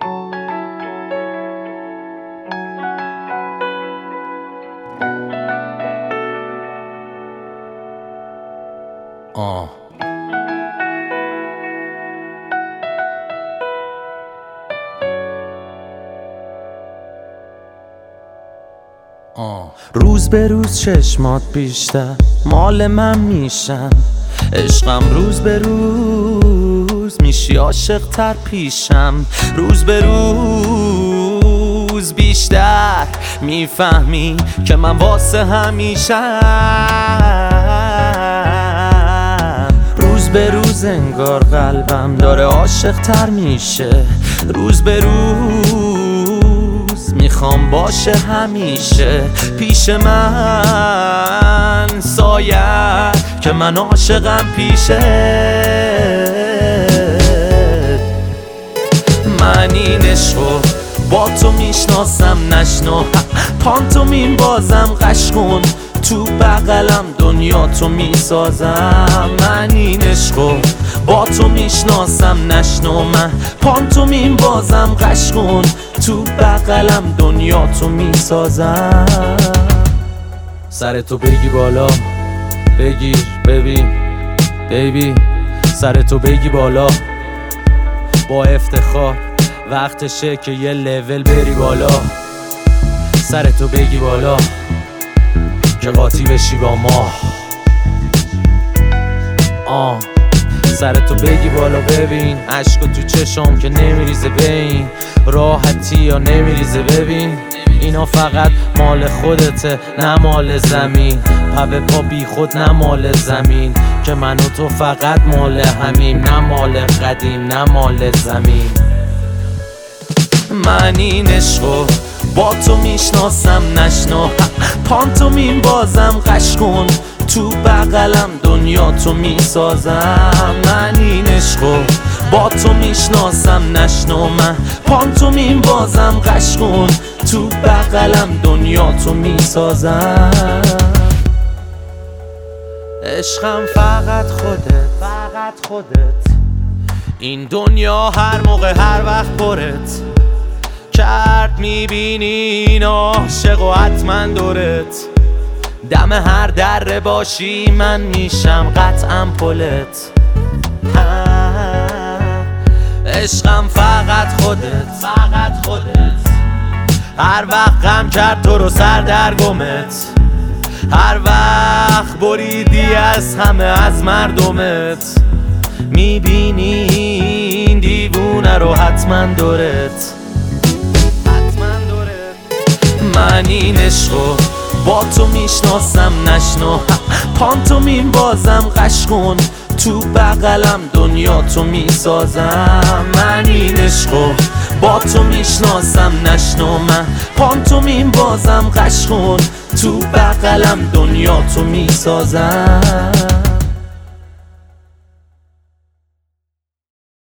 روز به روز چشمات بیشتر مال من میشن، عشقم روز به روز میشی عاشق تر پیشم. روز به روز بیشتر میفهمی که من واسه همیشم. روز به روز انگار قلبم داره عاشق تر میشه، روز به روز میخوام باشه همیشه پیش من سایه که من عاشقم پیشه. من این عشقو با تو میشناسم، نشنو پانتومین بازم قش کن تو بغلم دنیا تو میسازم. من این عشقو با تو میشناسم، نشنو من پانتومین بازم قش کن تو بغلم دنیا تو میسازم. سر تو بگی بالا بگیر ببین بیبی، سر تو بگی بالا با افتخار، وقتشه که یه لول بری بالا. سر تو بگی بالا که قاطی بشی با ما. سر تو بگی بالا ببین عشقو تو چشم که نمیریزه، بین راحتی یا نمیریزه. ببین اینا فقط مال خودته نه مال زمین، پا به پا بی خود نه مال زمین، که من و تو فقط مال همیم، نه مال قدیم نه مال زمین. من این عشقو با تو میشناسم، نشنو پانتومین بازم قش کن تو بغلم دنیا تو میسازم. من این عشقو با تو میشناسم، نشنو من پانتومین بازم قش کن تو بغلم دنیا تو میسازم. عشقم فقط خودت، این دنیا هر موقع هر وقت پرت کرد میبینی این عاشق و حتما دورت. دم هر دره باشی من میشم قطعا پلت. عشقم فقط خودت، هر وقت غم کرد تو رو سر در گمت، هر وقت بریدی از همه از مردمت، میبینی این دیوونه رو حتما دورت. من این عشقو با تو میشناسم، نشنو پانتومین بازم قش کن تو بغلم دنیا تو میسازم. من این عشقو با تو میشناسم، نشنو من پانتومین بازم قش کن تو بغلم دنیا تو میسازم.